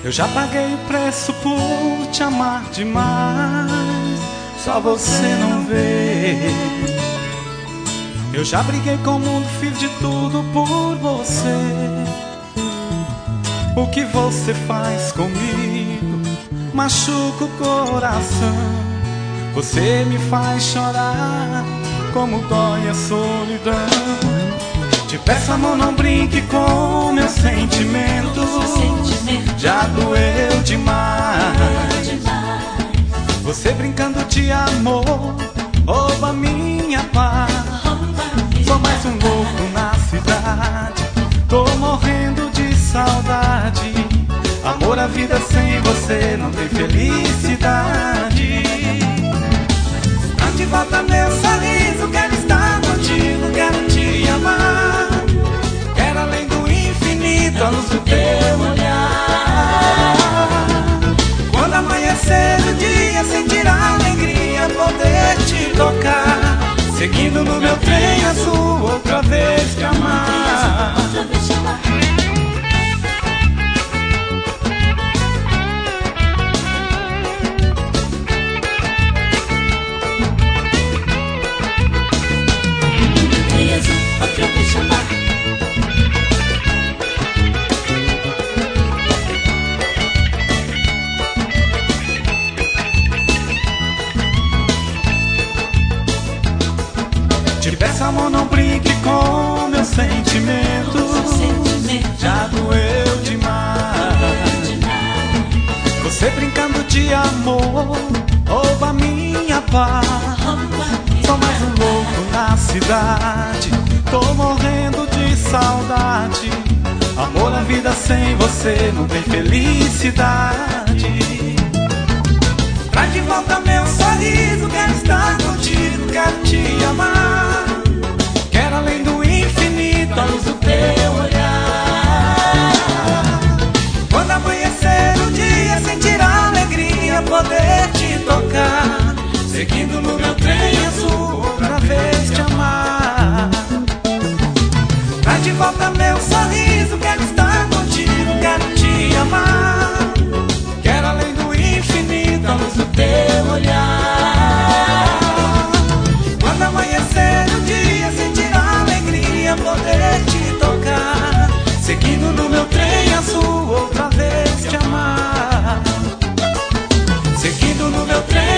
Eu já paguei o preço por te amar demais, só você não vê. Eu já briguei com o mundo, fiz de tudo por você. O que você faz comigo machuca o coração. Você me faz chorar, como dói a solidão. Te peço, amor, não brinque com meus sentimentos. Já doeu demais. Você brincando de amor rouba minha paz. Sou mais um louco na cidade, tô morrendo de saudade. Amor, a vida sem você não tem felicidade. Traz de volta meu sorriso, quero estar contigo, quero te amar. Quero além do infinito a luz do teu olhar. Quando amanhecer o dia, sentir a alegria, poder te tocar. Seguindo no meu trem azul, outra vez te amar. Outra vez chamar. Te peço, amor, não brinque com meus sentimentos. Já doeu demais. Você brincando de amor rouba minha paz. Sou mais um louco na cidade, tô morrendo de saudade. Amor, a vida sem você não tem felicidade. Traz de volta meu sorriso, quero estar contigo, quero te amar. Quero além do infinito a luz do teu olhar. Quando amanhecer o dia, sentir a alegria, poder te tocar. Seguindo no meu trem azul, outra vez te amar. Traz de volta meu sorriso, quero estar contigo, quero te amar. Quero além do infinito a luz do teu olhar. Quando amanhecer o dia, sentir a alegria, poder te tocar. Seguindo no meu trem azul, outra vez te amar. Seguindo no meu trem